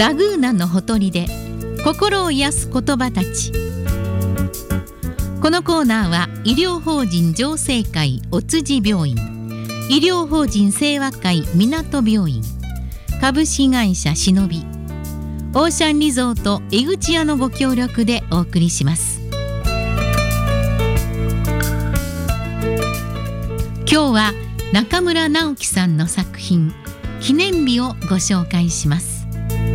ラグーナのほとりで心を癒す言葉たち。このコーナーは医療法人浄世会お辻病院、医療法人清和会港病院、株式会社しのび、オーシャンリゾート江口屋のご協力でお送りします。今日は中村直樹さんの作品記念日をご紹介します。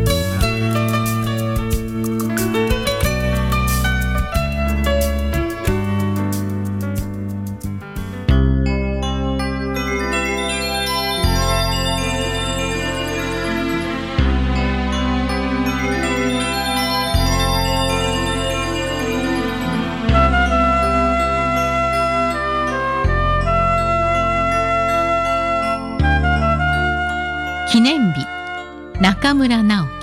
記念日、中村直樹。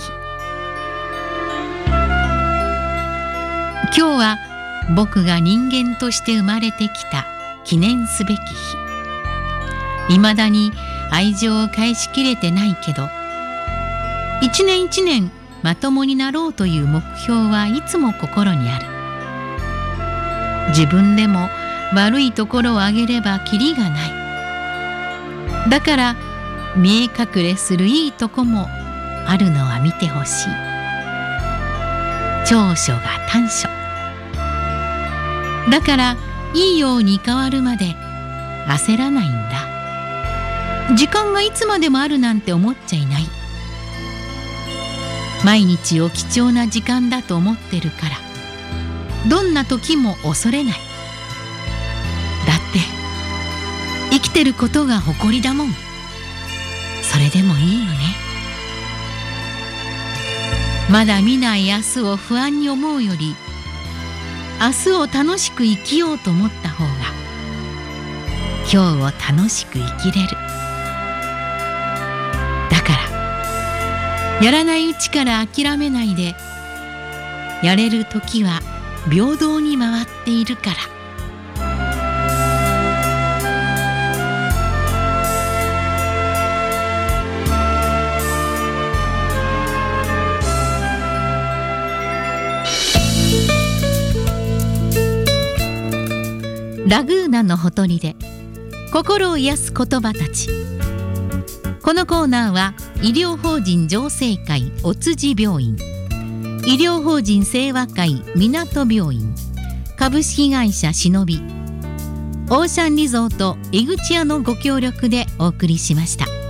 今日は僕が人間として生まれてきた記念すべき日。未だに愛情を返しきれてないけど、一年一年まともになろうという目標はいつも心にある。自分でも悪いところをあげればキリがない。だから見え隠れするいいとこもあるのは見てほしい。長所が短所だから、いいように変わるまで焦らないんだ。時間がいつまでもあるなんて思っちゃいない。毎日を貴重な時間だと思ってるから、どんな時も恐れない。だって生きてることが誇りだもん。それでもいいよね。まだ見ない明日を不安に思うより、明日を楽しく生きようと思った方が、今日を楽しく生きれる。だからやらないうちから諦めないで、やれる時は平等に回っているから。ラグーナのほとりで心を癒す言葉たち。このコーナーは医療法人浄世会お辻病院、医療法人清和会港病院、株式会社しのび、オーシャンリゾート江口屋のご協力でお送りしました。